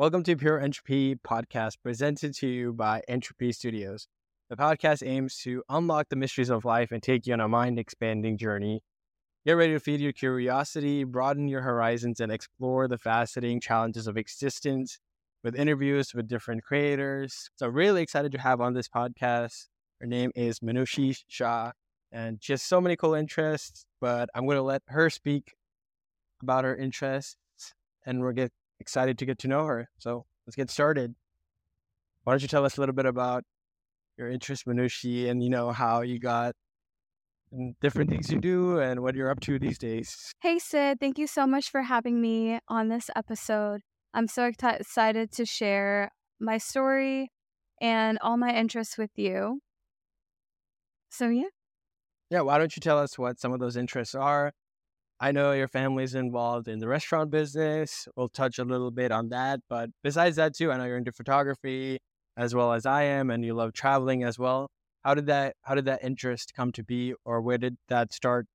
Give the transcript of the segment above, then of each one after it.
Welcome to Pure Entropy podcast presented to you by Entropy Studios. The podcast aims to unlock the mysteries of life and take you on a mind-expanding journey. Get ready to feed your curiosity, broaden your horizons, and explore the fascinating challenges of existence with interviews with different creators. So really excited to have on this podcast. Her name is Manushi Shah, and she has so many cool interests, but I'm going to let her speak about her interests, and we're excited to get to know her. So let's get started. Why don't you tell us a little bit about your interest, Manushi, and how you got and different things you do and what you're up to these days. Hey, Sid. Thank you so much for having me on this episode. I'm so excited to share my story and all my interests with you. So, yeah. Yeah, why don't you tell us what some of those interests are? I know your family's involved in the restaurant business. We'll touch a little bit on that. But besides that, too, I know you're into photography as well as I am, and you love traveling as well. How did that interest come to be, or where did that start?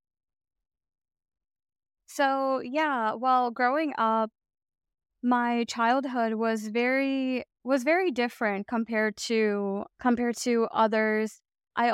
So, yeah, well, growing up, my childhood was very different compared to others.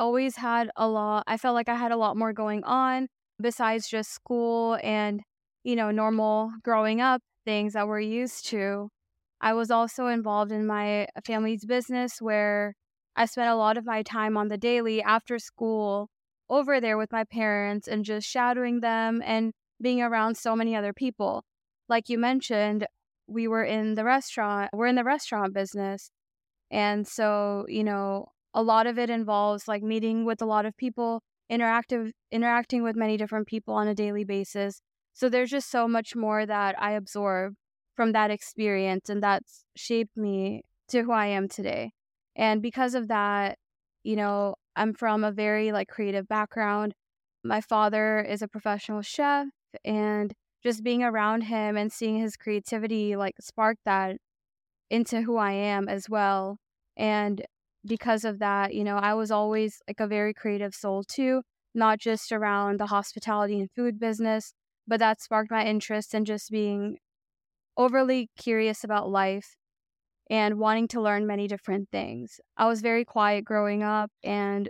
I felt like I had a lot more going on besides just school and, normal growing up things that we're used to. I was also involved in my family's business where I spent a lot of my time on the daily after school over there with my parents and just shadowing them and being around so many other people. Like you mentioned, we're in the restaurant business. And so, a lot of it involves like meeting with a lot of people, interacting with many different people on a daily basis. So there's just so much more that I absorb from that experience, and that's shaped me to who I am today. And because of that, I'm from a very like creative background. My father is a professional chef, and just being around him and seeing his creativity like spark that into who I am as well. And because of that, I was always like a very creative soul too, not just around the hospitality and food business, but that sparked my interest in just being overly curious about life and wanting to learn many different things. I was very quiet growing up, and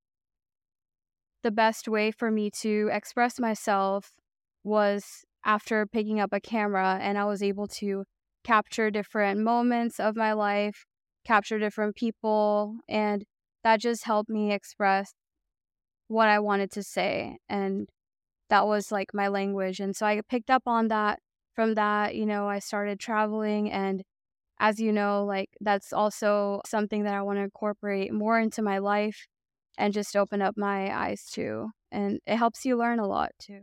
the best way for me to express myself was after picking up a camera, and I was able to capture different moments of my life, capture different people, and that just helped me express what I wanted to say. And that was like my language. And so I picked up on that. From that, I started traveling. And as you know, like that's also something that I want to incorporate more into my life and just open up my eyes to. And it helps you learn a lot too.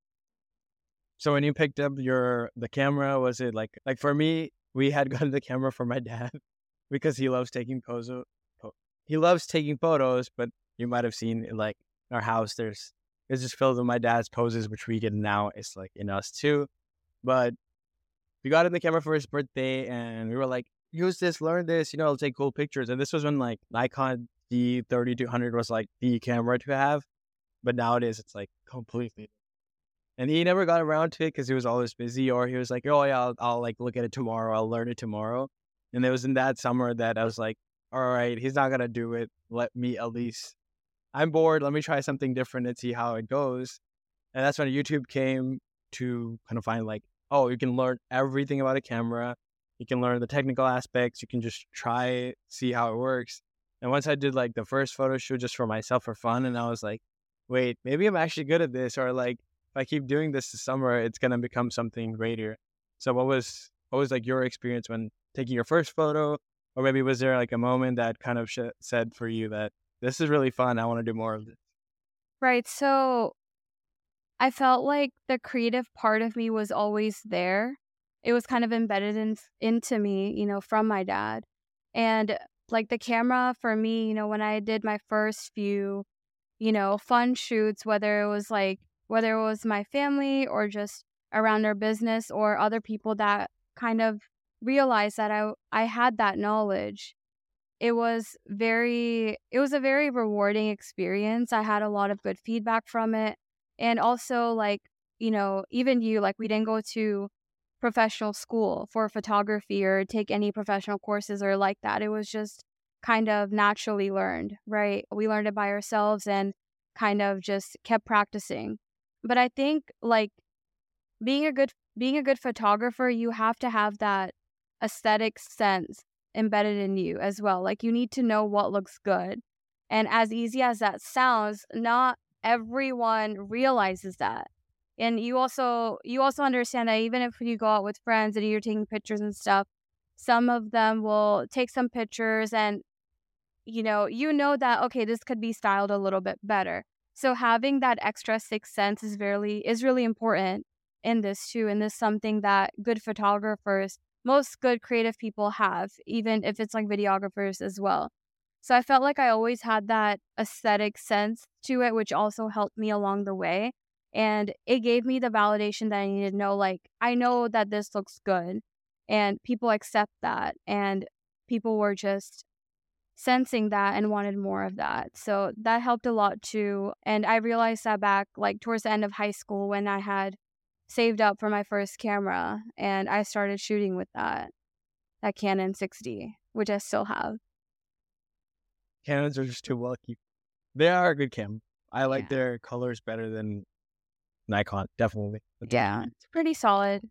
So when you picked up the camera, was it like for me, we had gotten the camera for my dad because he loves taking he loves taking photos, but you might have seen like in our house it's just filled with my dad's poses, which we get now. It's like in us too. But we got in the camera for his birthday, and we were like, use this, learn this, it'll take cool pictures. And this was when like Nikon D3200 was like the camera to have, but nowadays it's like completely. And he never got around to it because he was always busy, or he was like, oh yeah, I'll like look at it tomorrow, I'll learn it tomorrow. And it was in that summer that I was like, all right, he's not gonna do it. Let me at least. I'm bored. Let me try something different and see how it goes. And that's when YouTube came to kind of find like, oh, you can learn everything about a camera. You can learn the technical aspects. You can just try it, see how it works. And once I did like the first photo shoot just for myself for fun, and I was like, wait, maybe I'm actually good at this, or like if I keep doing this summer, it's gonna become something greater. So what was like your experience when taking your first photo, or maybe was there like a moment that kind of said for you that this is really fun, I want to do more of this? Right. So I felt like the creative part of me was always there. It was kind of embedded into me, from my dad. And like the camera for me, when I did my first few, fun shoots, whether it was my family or just around our business or other people that kind of realized that I had that knowledge. It was a very rewarding experience. I had a lot of good feedback from it. And also like, even you, like we didn't go to professional school for photography or take any professional courses or like that. It was just kind of naturally learned, right? We learned it by ourselves and kind of just kept practicing. But I think like being a good photographer, you have to have that aesthetic sense embedded in you as well. Like you need to know what looks good. And as easy as that sounds, not everyone realizes that. And you also understand that even if you go out with friends and you're taking pictures and stuff, some of them will take some pictures and you know that okay, this could be styled a little bit better. So having that extra sixth sense is really important in this too, and this is something that good photographers, most good creative people have, even if it's like videographers as well. So I felt like I always had that aesthetic sense to it, which also helped me along the way. And it gave me the validation that I needed to know, like, I know that this looks good and people accept that. And people were just sensing that and wanted more of that. So that helped a lot too. And I realized that back like towards the end of high school when I had saved up for my first camera and I started shooting with that Canon 6D, which I still have. Canons are just too lucky. They are a good camera. I like Yeah. their colors better than Nikon, definitely. Yeah. It's pretty solid.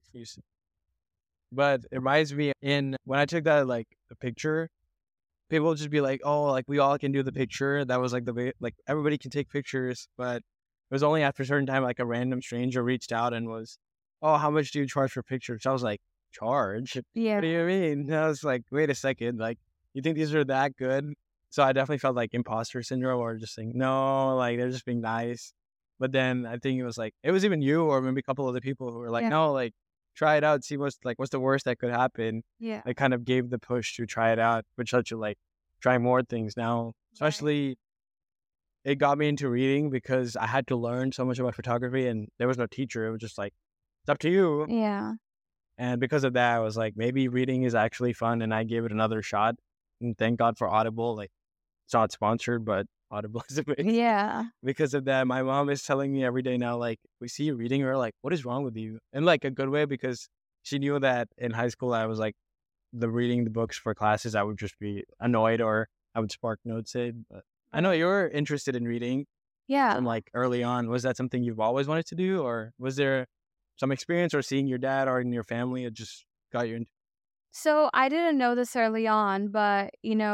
But it reminds me when I took that like the picture, people will just be like, "Oh, like we all can do the picture." That was like like everybody can take pictures, but it was only after a certain time like a random stranger reached out and was, "Oh, how much do you charge for pictures?" I was like, "Charge? Yeah. What do you mean?" And I was like, "Wait a second, like you think these are that good?" So I definitely felt like imposter syndrome, or just saying no, like they're just being nice. But then I think it was even you or maybe a couple other people who were like, Yeah. "No, like try it out, see what's the worst that could happen." Yeah. I kind of gave the push to try it out, which led to like try more things now. Especially it got me into reading because I had to learn so much about photography and there was no teacher. It was just like, it's up to you. Yeah. And because of that, I was like, maybe reading is actually fun, and I gave it another shot. And thank God for Audible. Like, it's not sponsored, but Audible is amazing. Yeah. Because of that, my mom is telling me every day now, like, we see you reading, or like, what is wrong with you? In like a good way, because she knew that in high school I was like, reading the books for classes, I would just be annoyed or I would spark notes in. But I know you're interested in reading from Yeah. like early on. Was that something you've always wanted to do, or was there some experience or seeing your dad or in your family that just got you into? So I didn't know this early on, but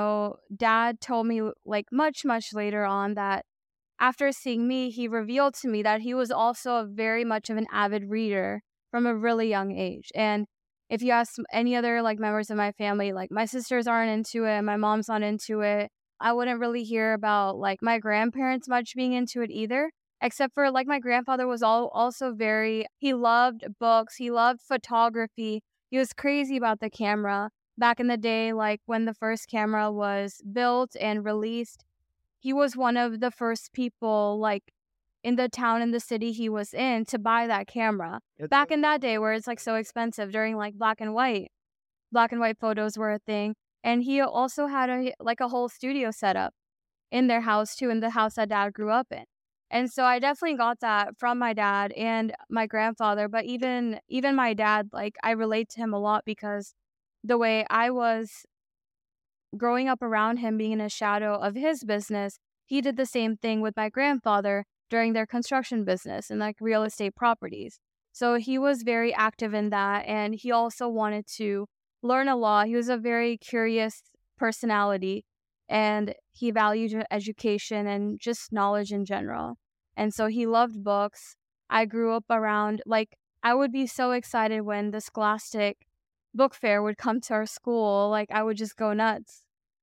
dad told me like much, much later on that after seeing me, he revealed to me that he was also very much of an avid reader from a really young age. And if you ask any other like members of my family, like my sisters aren't into it, my mom's not into it. I wouldn't really hear about like my grandparents much being into it either. Except for like my grandfather was also he loved books, he loved photography. He was crazy about the camera. Back in the day, like when the first camera was built and released, he was one of the first people, like, in the town and the city he was in to buy that camera. Back in that day where it's, like, so expensive during, like, black and white. Black and white photos were a thing, and he also had a whole studio set up in their house too, in the house that dad grew up in. And so I definitely got that from my dad and my grandfather, but even my dad, like, I relate to him a lot because the way I was growing up around him being in a shadow of his business, he did the same thing with my grandfather during their construction business and like real estate properties. So he was very active in that and he also wanted to learn a lot. He was a very curious personality and he valued education and just knowledge in general. And so he loved books. I grew up around like I would be so excited when the Scholastic book fair would come to our school. Like I would just go nuts.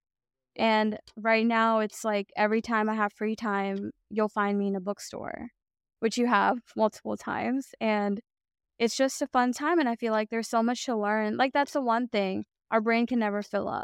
And right now, it's like every time I have free time, you'll find me in a bookstore, which you have multiple times. And it's just a fun time. And I feel like there's so much to learn. Like, that's the one thing our brain can never fill up.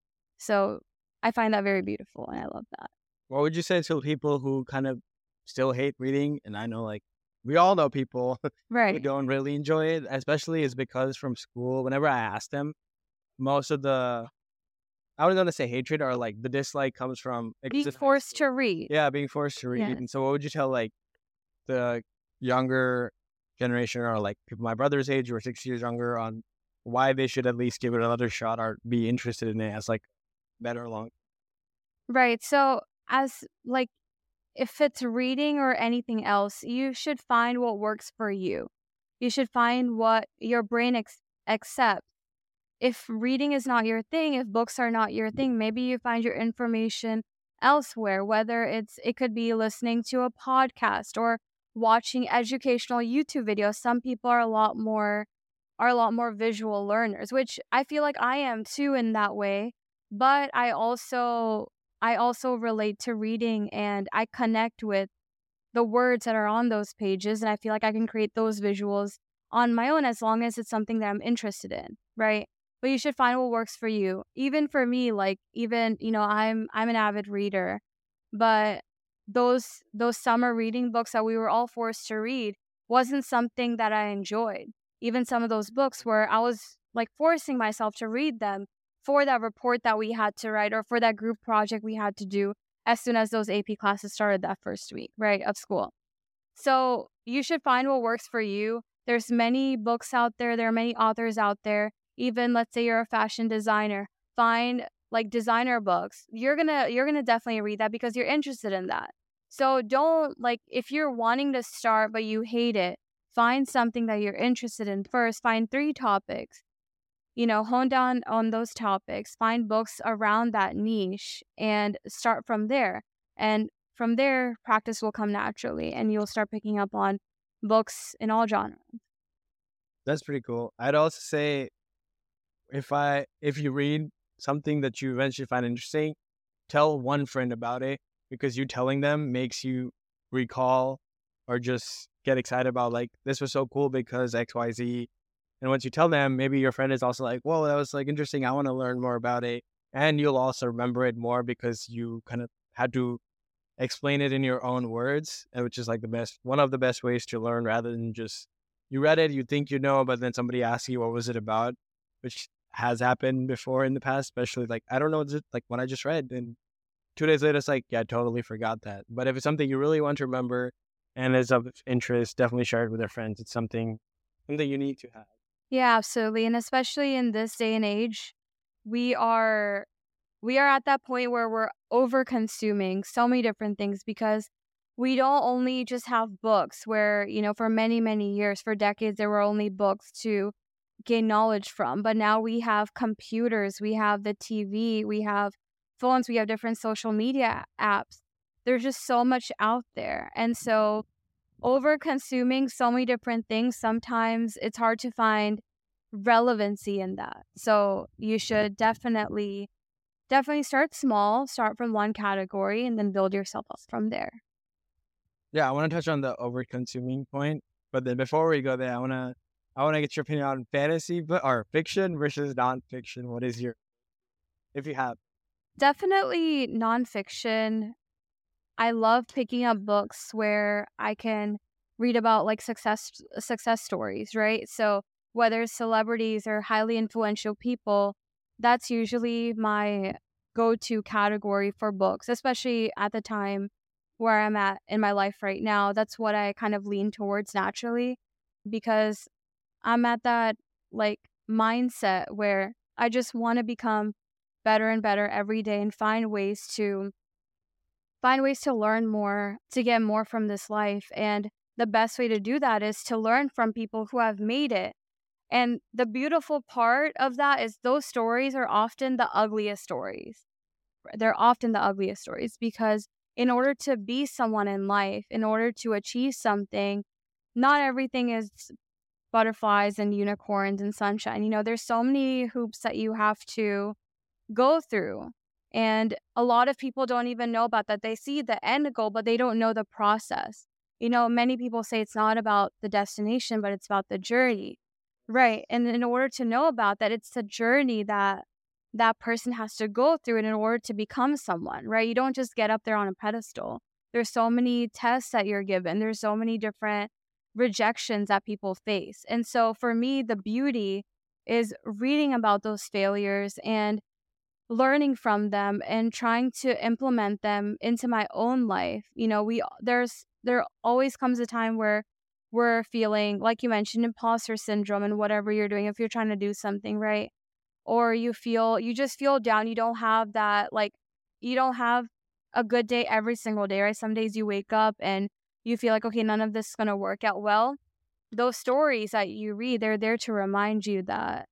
So I find that very beautiful. And I love that. What would you say to people who kind of still hate reading? And I know, like, we all know people who Right. don't really enjoy it, especially is because from school, whenever I ask them, most of the, I was going to say hatred or like the dislike comes from Being forced to read. Yeah, being forced to read. Yeah. And so what would you tell like the younger generation or like people my brother's age who are 6 years younger on why they should at least give it another shot or be interested in it as like better long. Right. So, as like, if it's reading or anything else, you should find what works for you. You should find what your brain accepts. If reading is not your thing, if books are not your thing, maybe you find your information elsewhere, whether it could be listening to a podcast or watching educational YouTube videos. Some people are a lot more visual learners, which I feel like I am too in that way, but I also relate to reading and I connect with the words that are on those pages and I feel like I can create those visuals on my own as long as it's something that I'm interested in, right? But you should find what works for you. Even for me, like even, I'm an avid reader, but those summer reading books that we were all forced to read wasn't something that I enjoyed. Even some of those books where I was like forcing myself to read them for that report that we had to write or for that group project we had to do as soon as those AP classes started that first week, right, of school. So you should find what works for you. There's many books out there. There are many authors out there. Even let's say you're a fashion designer, find like designer books. You're gonna definitely read that because you're interested in that. So don't like if you're wanting to start but you hate it, find something that you're interested in first. Find 3 topics, hone down on those topics, find books around that niche and start from there. And from there, practice will come naturally and you'll start picking up on books in all genres. That's pretty cool. I'd also say if you read something that you eventually find interesting, tell one friend about it because you telling them makes you recall or just get excited about like this was so cool because XYZ. And once you tell them, maybe your friend is also like, whoa, that was like interesting. I want to learn more about it. And you'll also remember it more because you kind of had to explain it in your own words, which is like one of the best ways to learn rather than just you read it, you think you know, but then somebody asks you what was it about, which has happened before in the past, especially like, I don't know, like what I just read. And 2 days later, it's like, yeah, I totally forgot that. But if it's something you really want to remember and is of interest, definitely share it with your friends. It's something you need to have. Yeah, absolutely. And especially in this day and age, we are we are at that point where we're over consuming so many different things because we don't only just have books where, for many, many years, for decades, there were only books to gain knowledge from. But now we have computers, we have the TV, we have phones, we have different social media apps. There's just so much out there. And so over consuming so many different things, sometimes it's hard to find relevancy in that. So you should definitely start small, start from one category, and then build yourself up from there. Yeah, I want to touch on the over consuming point, but then before we go there, I wanna get your opinion on fantasy but or fiction versus nonfiction. What is your if you have? Definitely nonfiction. I love picking up books where I can read about like success stories, right? So whether it's celebrities or highly influential people, that's usually my go-to category for books, especially at the time where I'm at in my life right now. That's what I kind of lean towards naturally because I'm at that like mindset where I just want to become better and better every day and find ways to learn more, to get more from this life. And the best way to do that is to learn from people who have made it. And the beautiful part of that is those stories are often the ugliest stories. They're often the ugliest stories because in order to be someone in life, in order to achieve something, not everything is butterflies and unicorns and sunshine. There's so many hoops that you have to go through. And a lot of people don't even know about that. They see the end goal, but they don't know the process. Many people say it's not about the destination, but it's about the journey. Right. And in order to know about that, it's the journey that that person has to go through in order to become someone, right? You don't just get up there on a pedestal. There's so many tests that you're given. There's so many different rejections that people face. And so for me, the beauty is reading about those failures and learning from them and trying to implement them into my own life. There always comes a time where we're feeling, like you mentioned, imposter syndrome and whatever you're doing, if you're trying to do something, right? Or you just feel down. You don't have that, like, you don't have a good day every single day, right? Some days you wake up and you feel like, okay, none of this is going to work out well. Those stories that you read, they're there to remind you that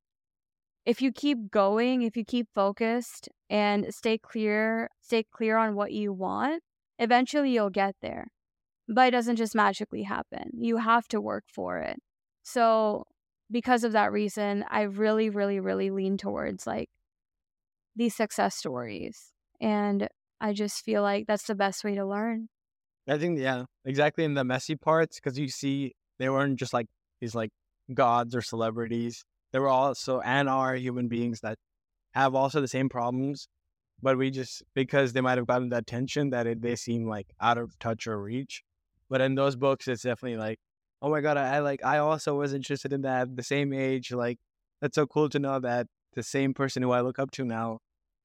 if you keep going, if you keep focused and stay clear on what you want, eventually you'll get there. But it doesn't just magically happen. You have to work for it. So because of that reason, I really, really, really lean towards like these success stories. And I just feel like that's the best way to learn. I think, yeah, exactly in the messy parts, because you see they weren't just like these like gods or celebrities. They were also and are human beings that have also the same problems, but we just, because they might have gotten the attention that they seem like out of touch or reach. But in those books, it's definitely like, oh my God, I also was interested in that at the same age. Like, that's so cool to know that the same person who I look up to now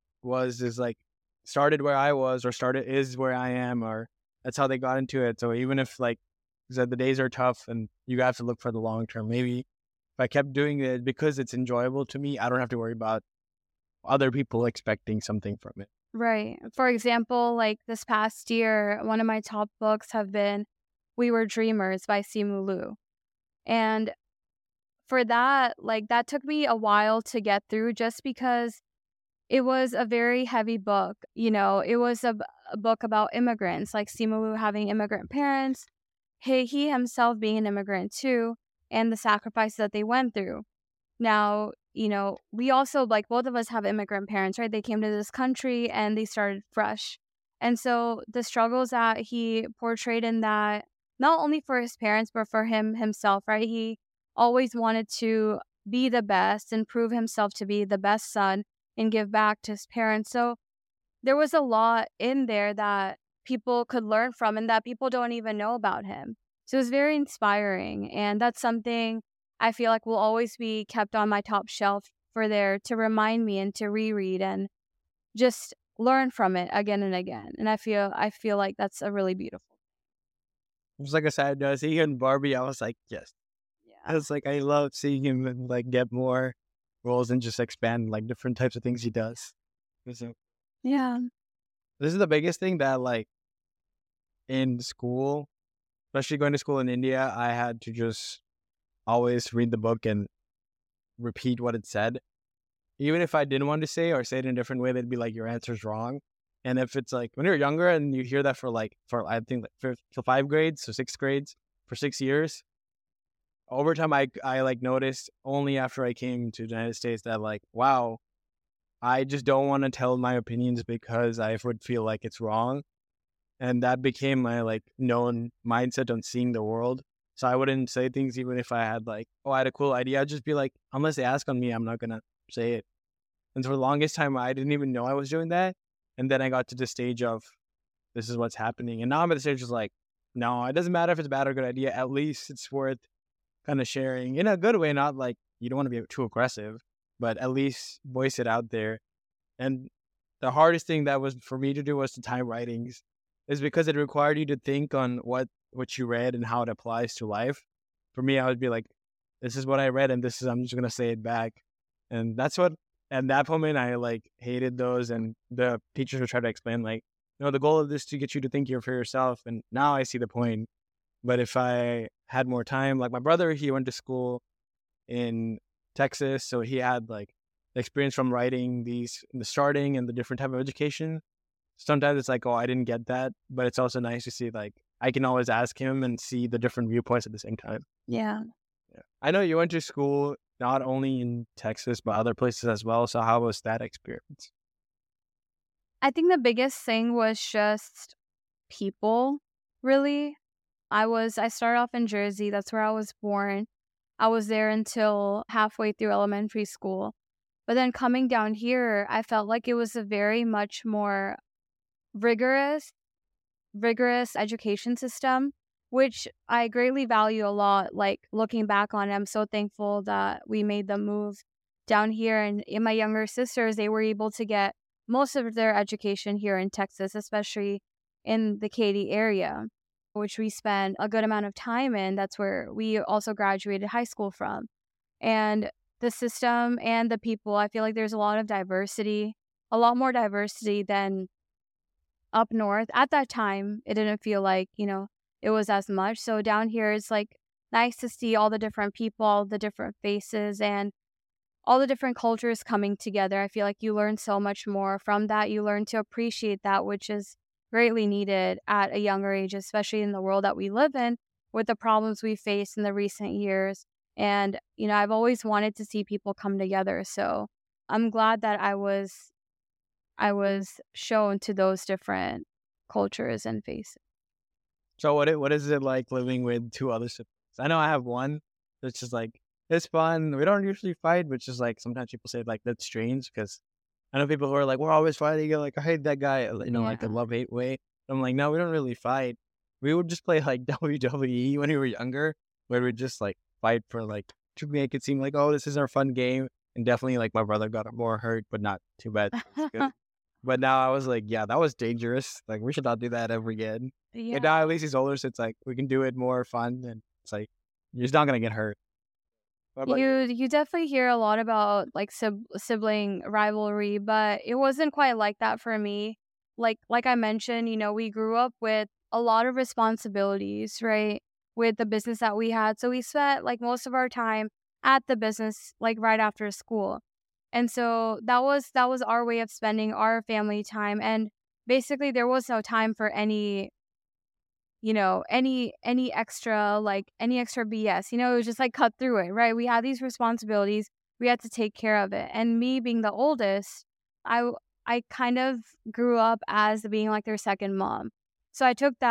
is like started where I was, or is where I am, or that's how they got into it. So even if like the days are tough and you have to look for the long term, maybe if I kept doing it because it's enjoyable to me, I don't have to worry about other people expecting something from it. Right. For example, like this past year, one of my top books have been We Were Dreamers by Simu Liu. And for that, like that took me a while to get through just because it was a very heavy book. You know, it was a book about immigrants, like Simu Liu having immigrant parents, he himself being an immigrant too, and the sacrifices that they went through. Now, you know, we also, like, both of us have immigrant parents, right? They came to this country and they started fresh. And so the struggles that he portrayed in that, not only for his parents, but for him himself, right? He always wanted to be the best and prove himself to be the best son and give back to his parents. So there was a lot in there that people could learn from and that people don't even know about him. So it was very inspiring. And that's something I feel like will always be kept on my top shelf for there to remind me and to reread and just learn from it again and again. And I feel like that's a really beautiful. It was like a sad note. Seeing Barbie, I was like, yes. I Yeah. was like, I love seeing him like get more roles and just expand like different types of things he does. So Yeah. this is the biggest thing that like in school, especially going to school in India, I had to just always read the book and repeat what it said. Even if I didn't want to say or say it in a different way, they'd be like, your answer's wrong. And if it's like when you're younger and you hear that for I think like for 5 grades, so 6 grades for 6 years, over time I like noticed only after I came to the United States that like, wow, I just don't want to tell my opinions because I would feel like it's wrong. And that became my like known mindset on seeing the world. So I wouldn't say things even if I had like, oh, I had a cool idea. I'd just be like, unless they ask on me, I'm not gonna say it. And for the longest time, I didn't even know I was doing that. And then I got to the stage of this is what's happening. And now I'm at the stage of like, no, it doesn't matter if it's a bad or good idea. At least it's worth kind of sharing in a good way, not like you don't want to be too aggressive, but at least voice it out there. And the hardest thing that was for me to do was to time writings, is because it required you to think on what you read and how it applies to life. For me, I would be like, this is what I read, and this is I'm just gonna say it back, and that's what. At that moment, I like hated those, and the teachers would try to explain like, no, the goal of this is to get you to think here for yourself. And now I see the point. But if I had more time, like my brother, he went to school in Texas, so he had like the experience from writing these in the starting and the different type of education. Sometimes it's like, oh, I didn't get that, but it's also nice to see like I can always ask him and see the different viewpoints at the same time. Yeah. Yeah. I know you went to school not only in Texas but other places as well. So how was that experience? I think the biggest thing was just people, really. I started off in Jersey. That's where I was born. I was there until halfway through elementary school. But then coming down here, I felt like it was a very much more rigorous, rigorous education system, which I greatly value a lot. Like looking back on it, I'm so thankful that we made the move down here. And in my younger sisters, they were able to get most of their education here in Texas, especially in the Katy area. which we spent a good amount of time in. That's where we also graduated high school from. And the system and the people, I feel like there's a lot of diversity, a lot more diversity than up north. At that time, it didn't feel like, it was as much. So down here, it's like nice to see all the different people, all the different faces, and all the different cultures coming together. I feel like you learn so much more from that. You learn to appreciate that, which is greatly needed at a younger age, especially in the world that we live in with the problems we faced in the recent years. And, I've always wanted to see people come together. So I'm glad that I was shown to those different cultures and faces. So what is it like living with two other siblings? I know I have one. It's just like it's fun. We don't usually fight, but just like sometimes people say like that's strange because I know people who are like we're always fighting. Like I hate that guy, like a Yeah. love hate way. I'm like no, we don't really fight. We would just play like WWE when we were younger, where we'd just like fight for like to make it seem like oh this is our fun game. And definitely like my brother got more hurt, but not too bad. It's good. But now I was like, yeah, that was dangerous. Like, we should not do that ever again. And now at Yeah. least he's older, so it's like we can do it more fun, and it's like you're just not gonna get hurt. What about you? You definitely hear a lot about like sibling rivalry, but it wasn't quite like that for me. Like I mentioned, we grew up with a lot of responsibilities, right? With the business that we had. So we spent like most of our time at the business like right after school. And so that was our way of spending our family time, and basically there was no time for any extra BS. It was just like cut through it, right? We had these responsibilities. We had to take care of it. And me being the oldest, I kind of grew up as being like their second mom. So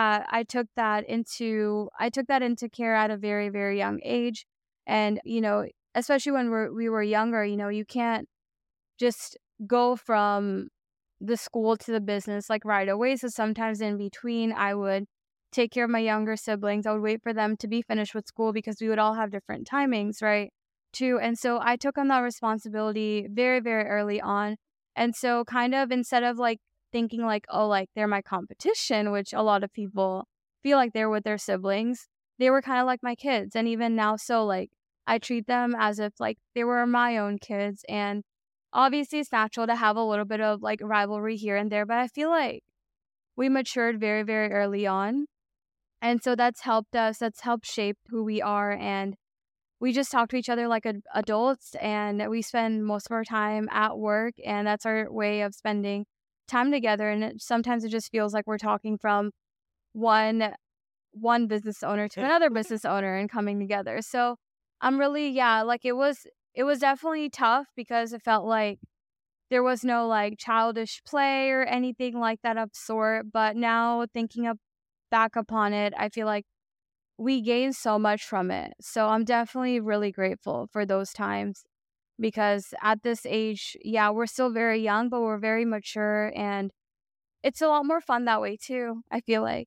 I took that into care at a very, very young age. And, especially when we were younger, you can't just go from the school to the business like right away. So sometimes in between, I would take care of my younger siblings. I would wait for them to be finished with school because we would all have different timings, right? Too. And so I took on that responsibility very, very early on. And so kind of instead of like thinking like, oh, like they're my competition, which a lot of people feel like they're with their siblings, they were kind of like my kids. And even now, so like I treat them as if like they were my own kids. And obviously, it's natural to have a little bit of like rivalry here and there, but I feel like we matured very, very early on. And so that's helped shape who we are. And we just talk to each other like adults, and we spend most of our time at work. And that's our way of spending time together. And sometimes it just feels like we're talking from one one business owner to another business owner and coming together. So I'm really, yeah, like it was definitely tough because it felt like there was no like childish play or anything like that of sort. But now back upon it, I feel like we gained so much from it. So I'm definitely really grateful for those times because at this age, yeah, we're still very young, but we're very mature, and it's a lot more fun that way too, I feel like.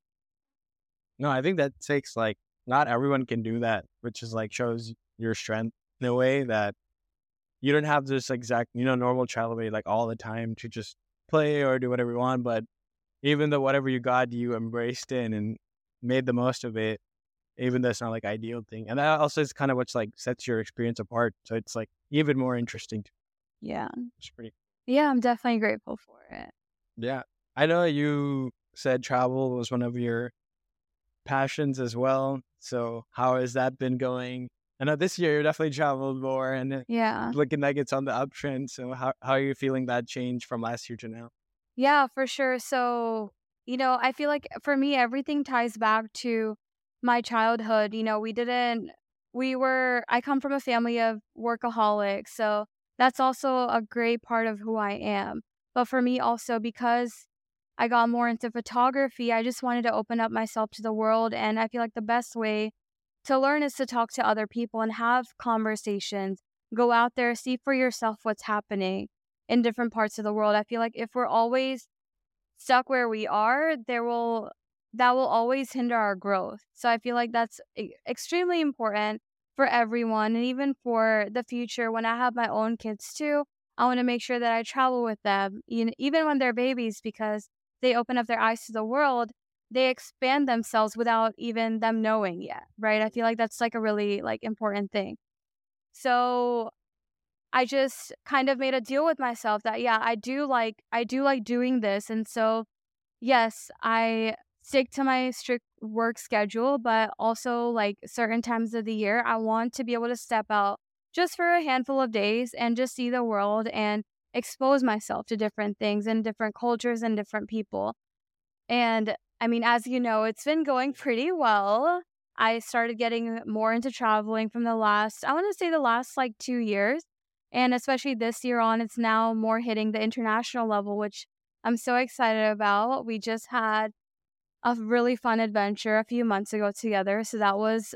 No, I think that takes like not everyone can do that, which is like shows your strength in a way that you don't have this exact normal child way like all the time to just play or do whatever you want, but even though whatever you got, you embraced it and made the most of it, even though it's not like ideal thing. And that also is kind of what's like sets your experience apart. So it's like even more interesting. Yeah. It's pretty. Yeah, I'm definitely grateful for it. Yeah. I know you said travel was one of your passions as well. So how has that been going? I know this year you definitely traveled more and Yeah. looking like it's on the uptrend. So how are you feeling that change from last year to now? Yeah, for sure. So, I feel like for me, everything ties back to my childhood. I come from a family of workaholics. So that's also a great part of who I am. But for me, also, because I got more into photography, I just wanted to open up myself to the world. And I feel like the best way to learn is to talk to other people and have conversations. Go out there, see for yourself what's happening in different parts of the world. I feel like if we're always stuck where we are, that will always hinder our growth. So I feel like that's extremely important for everyone, and even for the future when I have my own kids too. I want to make sure that I travel with them, even when they're babies, because they open up their eyes to the world. they expand themselves without even them knowing yet, right? I feel like that's like a really like important thing. So I just kind of made a deal with myself that yeah, I do like doing this. And so yes, I stick to my strict work schedule, but also like certain times of the year I want to be able to step out just for a handful of days and just see the world and expose myself to different things and different cultures and different people. And I mean, as you know, it's been going pretty well. I started getting more into traveling from I want to say the last like 2 years. And especially this year on, it's now more hitting the international level, which I'm so excited about. We just had a really fun adventure a few months ago together. So that was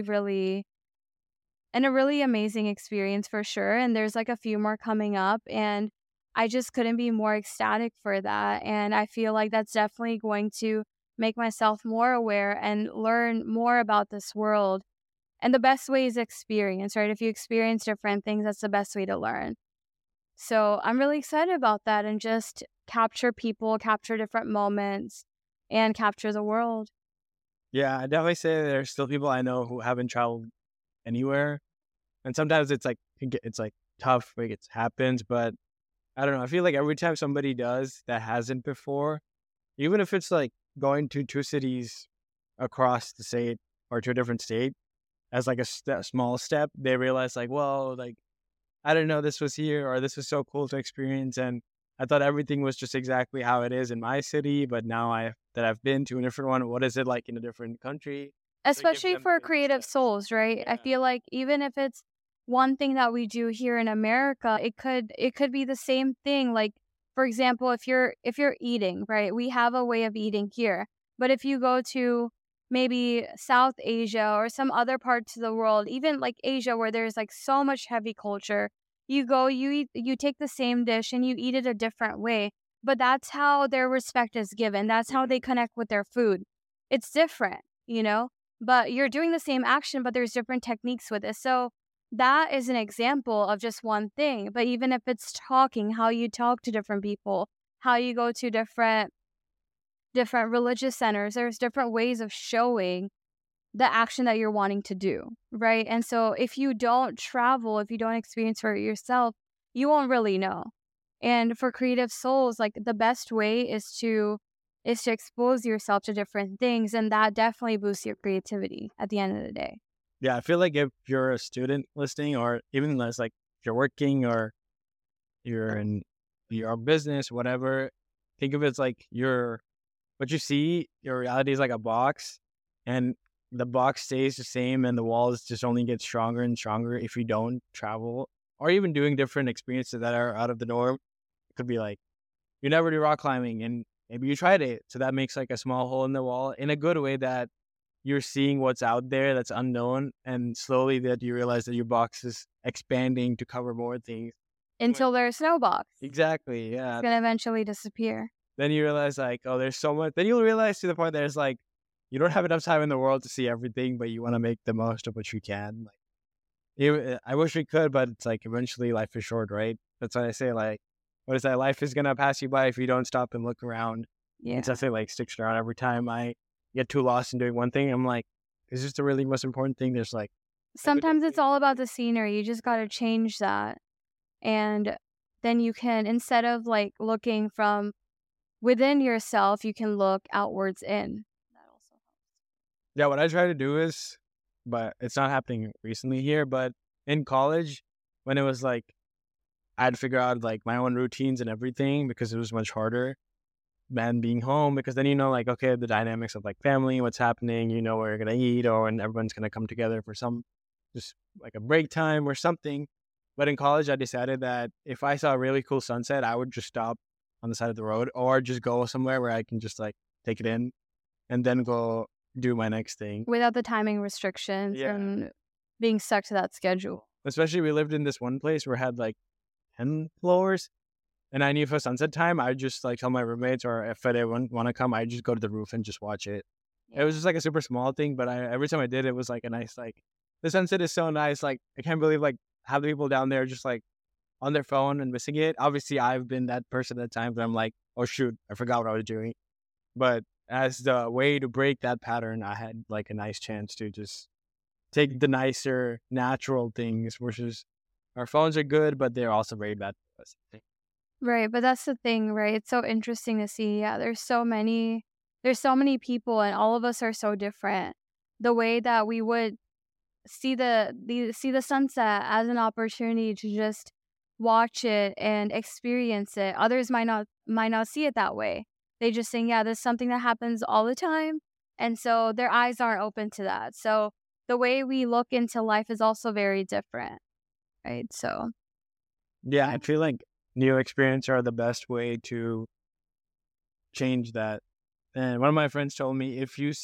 a really amazing experience for sure. And there's like a few more coming up. And I just couldn't be more ecstatic for that. And I feel like that's definitely going to make myself more aware and learn more about this world. And the best way is experience, right? If you experience different things, that's the best way to learn. So I'm really excited about that and just capture people, capture different moments, and capture the world. Yeah, I definitely say there's still people I know who haven't traveled anywhere, and sometimes it's like it's like tough, like it happens. But I don't know. I feel like every time somebody does that hasn't before, even if it's like going to two cities across the state or to a different state as like a small step, they realize like, well, like I didn't know this was here or this was so cool to experience, and I thought everything was just exactly how it is in my city. But now I've been to a different one, what is it like in a different country? So it gives Especially them for different creative steps. souls, right? I Yeah. feel like even if it's one thing that we do here in America, it could be the same thing. Like for example, if you're eating, right? We have a way of eating here. But if you go to maybe South Asia or some other parts of the world, even like Asia where there's like so much heavy culture, you take the same dish and you eat it a different way. But that's how their respect is given. That's how they Mhm. connect with their food. It's different, you know? But you're doing the same action, but there's different techniques with it. So that is an example of just one thing. But even if it's talking, how you talk to different people, how you go to different religious centers, there's different ways of showing the action that you're wanting to do, right? And so if you don't travel, if you don't experience for it yourself, you won't really know. And for creative souls, like the best way is to expose yourself to different things, and that definitely boosts your creativity at the end of the day. Yeah, I feel like if you're a student listening, or even less, like if you're working or you're in your own business, whatever, think of it as like what you see, your reality is like a box, and the box stays the same, and the walls just only get stronger and stronger if you don't travel or even doing different experiences that are out of the norm. It could be like you never do rock climbing, and maybe you tried it, so that makes like a small hole in the wall in a good way that you're seeing what's out there that's unknown, and slowly that you realize that your box is expanding to cover more things. When Until there's no box. exactly, It's yeah. gonna eventually disappear. Then you realize like, oh, there's so much. Then you'll realize to the point that it's like you don't have enough time in the world to see everything, but you want to make the most of what you can. Like, I wish we could, but it's like eventually life is short, right? That's why I say like, what is that? Life is gonna pass you by if you don't stop and look around. And Yeah. so I say like sticks around every time I get too lost in doing one thing. I'm like, is this the really most important thing? There's like a billion Sometimes it's things. all about the scenery. You just gotta change that. And then you can, instead of like looking from within yourself, you can look outwards in. That also helps. Yeah, what I try to do is, but it's not happening recently here, but in college, when it was like I had to figure out like my own routines and everything because it was much harder than being home, because then you know like okay, the dynamics of like family, what's happening, you know where you're gonna eat or when everyone's gonna come together for some just like a break time or something. But in college I decided that if I saw a really cool sunset, I would just stop on the side of the road or just go somewhere where I can just like take it in and then go do my next thing. Without the timing restrictions Yeah. and being stuck to that schedule. Especially we lived in this one place where it had like 10 floors. And I knew for sunset time, I'd just like tell my roommates, or if I didn't want to come, I'd just go to the roof and just watch it. It Yeah. was just like a super small thing, but every time I did, it was like a nice, like, the sunset is so nice. Like, I can't believe like half the people down there just like on their phone and missing it. Obviously, I've been that person at times where I'm like, oh shoot, I forgot what I was doing. But as the way to break that pattern, I had like a nice chance to just take the nicer, natural things versus our phones are good, but they're also very bad for us. Right, but that's the thing, right? It's so interesting to see. Yeah, there's so many people and all of us are so different. The way that we would see the sunset as an opportunity to just watch it and experience it. Others might not see it that way. They just think, yeah, this is something that happens all the time. And so their eyes aren't open to that. So the way we look into life is also very different, right? So Yeah, I feel like new experience are the best way to change that. And one of my friends told me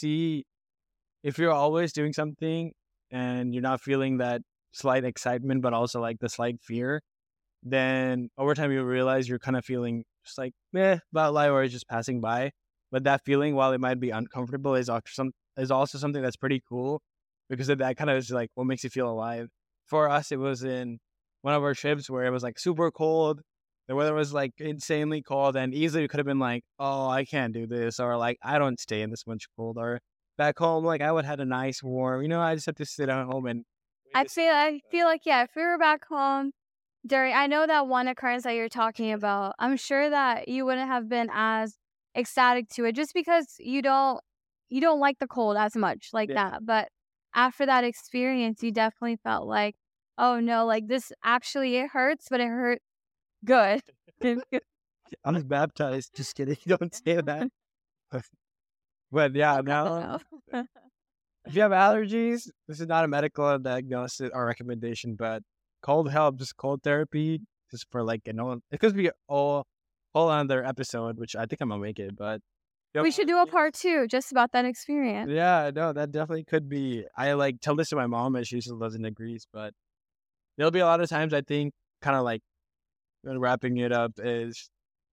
if you're always doing something and you're not feeling that slight excitement, but also like the slight fear, then over time you realize you're kind of feeling just like meh about life or it's just passing by. But that feeling, while it might be uncomfortable, is also something that's pretty cool because that kind of is like what makes you feel alive. For us, it was in one of our trips where it was like super cold. The weather was like insanely cold, and easily it could have been like, oh, I can't do this, or like I don't stay in this much cold, or back home, like I would have had a nice warm, I just have to sit at home and wait to see. I feel like, yeah, if we were back home during, I know that one occurrence that you're talking about, I'm sure that you wouldn't have been as ecstatic to it just because you don't like the cold as much like Yeah, that. But after that experience, you definitely felt like, oh no, like this actually it hurts, but it hurt good. I was baptized. Just kidding. Don't say that. But yeah, Oh now god, no. if you have allergies, this is not a medical diagnosis or recommendation, but cold helps, cold therapy, just for like it could be all whole another episode, which I think I'm gonna make it. But if you have We should do a allergies, part 2 just about that experience. yeah, no, that definitely could be. I like tell this to my mom, and she still doesn't agree. But there'll be a lot of times I think, kind of like wrapping it up, is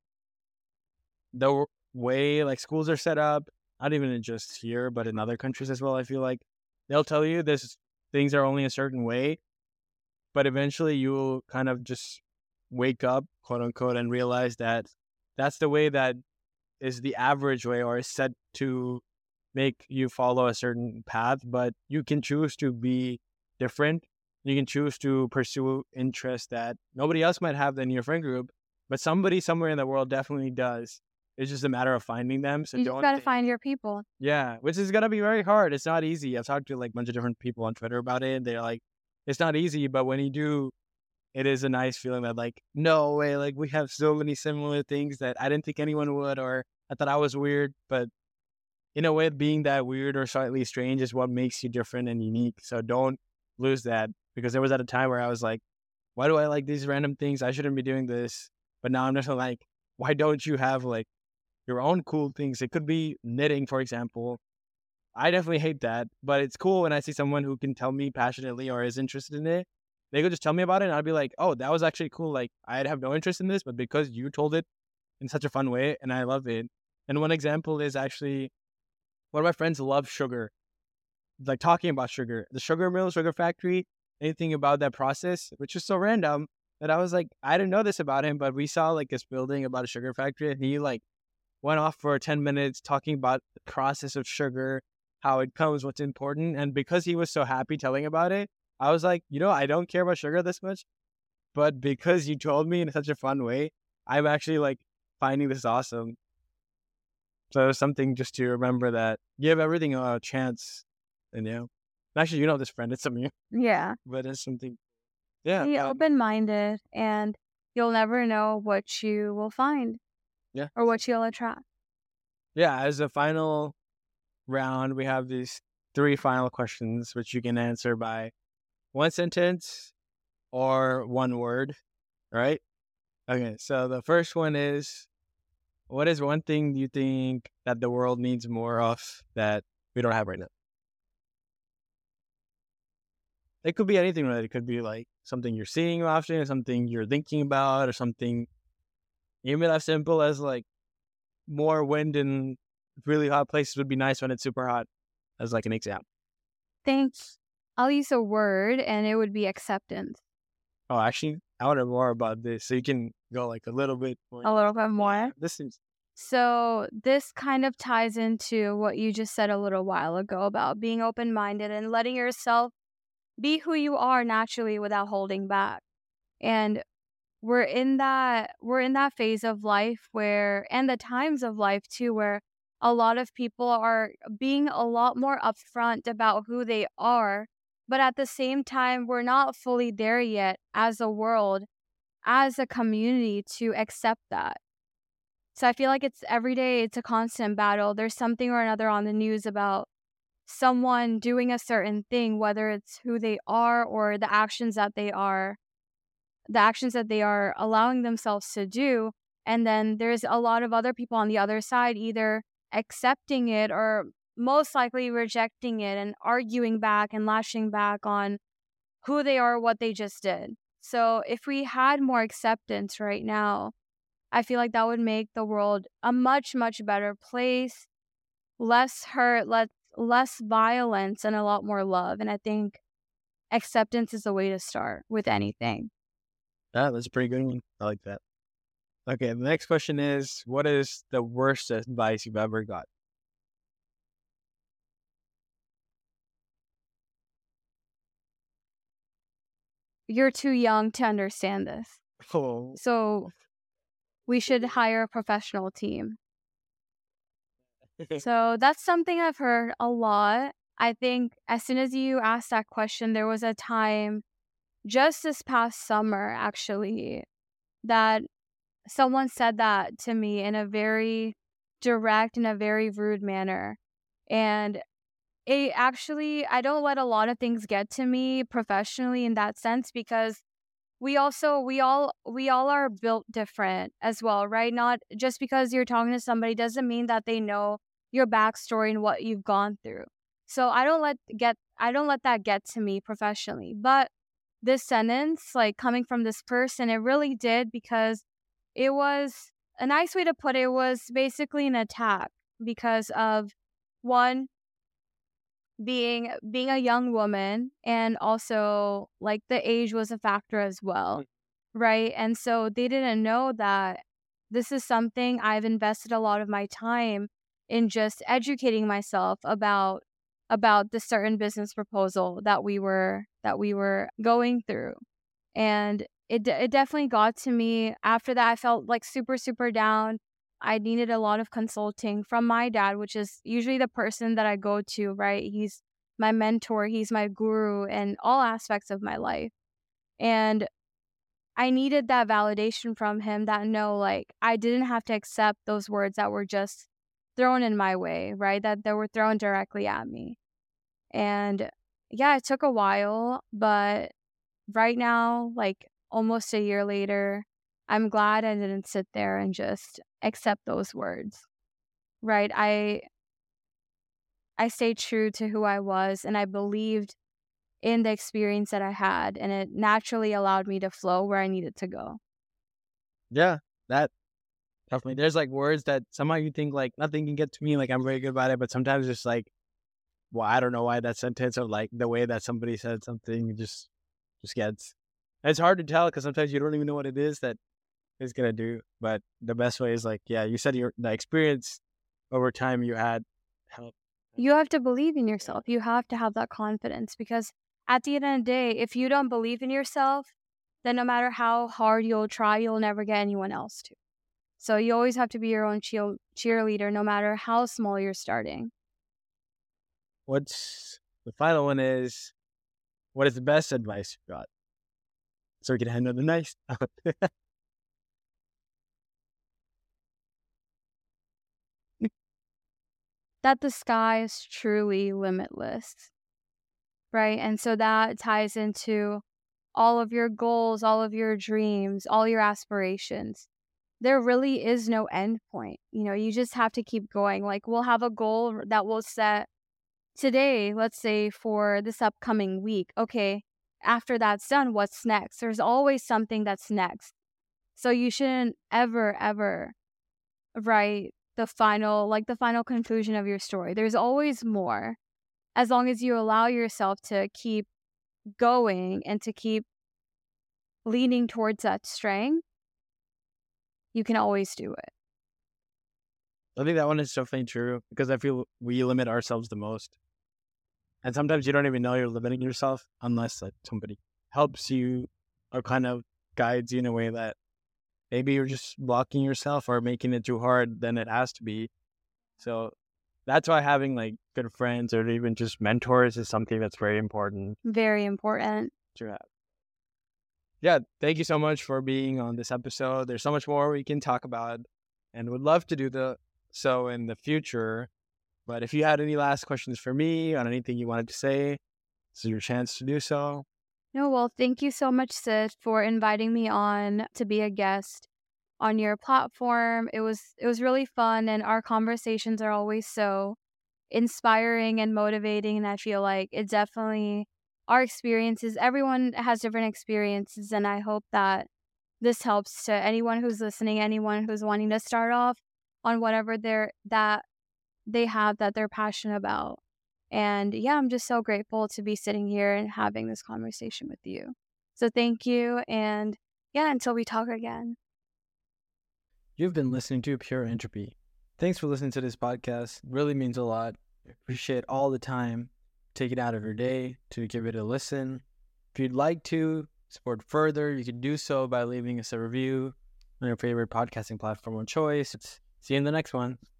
the way like schools are set up, not even in just here, but in other countries as well. I feel like they'll tell you this things are only a certain way, but eventually you will kind of just wake up, quote unquote, and realize that that's the way that is the average way or is set to make you follow a certain path. But you can choose to be different. You can choose to pursue interests that nobody else might have in your friend group, but somebody somewhere in the world definitely does. It's just a matter of finding them. So You just don't gotta think, find your people. yeah, which is gonna be very hard. It's not easy. I've talked to like a bunch of different people on Twitter about it. And they're like, it's not easy, but when you do, it is a nice feeling that like, no way, like we have so many similar things that I didn't think anyone would, or I thought I was weird. But in a way, being that weird or slightly strange is what makes you different and unique. So don't lose that, because there was at a time where I was like, why do I like these random things? I shouldn't be doing this. But now I'm just like, why don't you have like your own cool things? It could be knitting, for example. I definitely hate that, but it's cool when I see someone who can tell me passionately or is interested in it. They could just tell me about it, and I'd be like, "Oh, that was actually cool. Like, I'd have no interest in this, but because you told it in such a fun way, and I love it." And one example is actually one of my friends loves sugar, like talking about sugar, the sugar mill, sugar factory, anything about that process, which is so random that I was like, I didn't know this about him, but we saw like this building about a sugar factory, and he like went off for 10 minutes talking about the process of sugar, how it comes, what's important. And because he was so happy telling about it, I was like, I don't care about sugar this much, but because you told me in such a fun way, I'm actually like finding this awesome. So it's something just to remember that give everything a chance. And actually, this friend, it's something, Yeah. but it's something, yeah. Be open-minded, and you'll never know what you will find Yeah. or what you'll attract. Yeah. As a final round, we have these three final questions, which you can answer by one sentence or one word, right? Okay, so the first one is, what is one thing you think that the world needs more of that we don't have right now? It could be anything, right? It could be like something you're seeing often, or something you're thinking about, or something even as simple as like more wind in really hot places would be nice when it's super hot, as like an example. Think I'll use a word, and it would be acceptance. Oh, actually, I want to know more about this, so you can go like a little bit more. A little bit Yeah, more. this seems. So this kind of ties into what you just said a little while ago about being open-minded and letting yourself be who you are naturally without holding back. And we're in that phase of life where, and the times of life too, where a lot of people are being a lot more upfront about who they are, but at the same time we're not fully there yet as a world, as a community, to accept that. So I feel like it's every day, it's a constant battle. There's something or another on the news about someone doing a certain thing, whether it's who they are or the actions that they are allowing themselves to do. And then there's a lot of other people on the other side either accepting it or most likely rejecting it and arguing back and lashing back on who they are, what they just did. So if we had more acceptance right now, I feel like that would make the world a much, much better place, less hurt, less violence, and a lot more love. And I think acceptance is the way to start with anything. That's a pretty good one. I like that. Okay, the next question is, what is the worst advice you've ever got? You're too young to understand this. Oh, So we should hire a professional team. So that's something I've heard a lot. I think as soon as you asked that question, there was a time just this past summer, actually, that someone said that to me in a very direct and a very rude manner. And I don't let a lot of things get to me professionally in that sense, because we all are built different as well, right? Not just because you're talking to somebody doesn't mean that they know your backstory and what you've gone through. So I don't let that get to me professionally. But this sentence, like coming from this person, it really did, because it was a nice way to put it, was basically an attack because of one, being a young woman, and also like the age was a factor as well, right? And so they didn't know that this is something I've invested a lot of my time in, just educating myself about the certain business proposal that we were going through. And it definitely got to me. After that, I felt like super, super down. I needed a lot of consulting from my dad, which is usually the person that I go to, right? He's my mentor, he's my guru in all aspects of my life. And I needed that validation from him, that no, like I didn't have to accept those words that were just thrown in my way, right? That they were thrown directly at me. And yeah, it took a while, but right now, like almost a year later, I'm glad I didn't sit there and just accept those words, right? I stayed true to who I was, and I believed in the experience that I had, and it naturally allowed me to flow where I needed to go. yeah, that definitely. There's like words that somehow you think like nothing can get to me, like I'm very good about it, but sometimes it's like, well, I don't know why that sentence or like the way that somebody said something just gets. It's hard to tell because sometimes you don't even know what it is that is gonna do. But the best way is like, yeah, you said the experience over time you had helped. You have to believe in Yeah. yourself. You have to have that confidence, because at the end of the day, if you don't believe in yourself, then no matter how hard you'll try, you'll never get anyone else to. So you always have to be your own cheerleader, no matter how small you're starting. What's the final one is, what is the best advice you got? So we can handle the nice. That the sky is truly limitless, right? And so that ties into all of your goals, all of your dreams, all your aspirations. There really is no end point. You just have to keep going. Like, we'll have a goal that we'll set today, let's say for this upcoming week. Okay, after that's done, what's next? There's always something that's next. So you shouldn't ever, ever write the final conclusion of your story. There's always more. As long as you allow yourself to keep going and to keep leaning towards that strength, you can always do it. I think that one is definitely true because I feel we limit ourselves the most. And sometimes you don't even know you're limiting yourself unless like somebody helps you or kind of guides you in a way that maybe you're just blocking yourself or making it too hard than it has to be. So that's why having like good friends or even just mentors is something that's very important Very important. to have. Yeah, thank you so much for being on this episode. There's so much more we can talk about and would love to do so in the future. But if you had any last questions for me on anything you wanted to say, this is your chance to do so. No, well, thank you so much, Sid, for inviting me on to be a guest on your platform. It was really fun, and our conversations are always so inspiring and motivating. And I feel like it definitely our experiences. Everyone has different experiences, and I hope that this helps to anyone who's listening, anyone who's wanting to start off on whatever they have that they're passionate about. And yeah, I'm just so grateful to be sitting here and having this conversation with you. So thank you. And yeah, until we talk again. You've been listening to Pure Entropy. Thanks for listening to this podcast. It really means a lot. I appreciate all the time. Take it out of your day to give it a listen. If you'd like to support further, you can do so by leaving us a review on your favorite podcasting platform of choice. See you in the next one.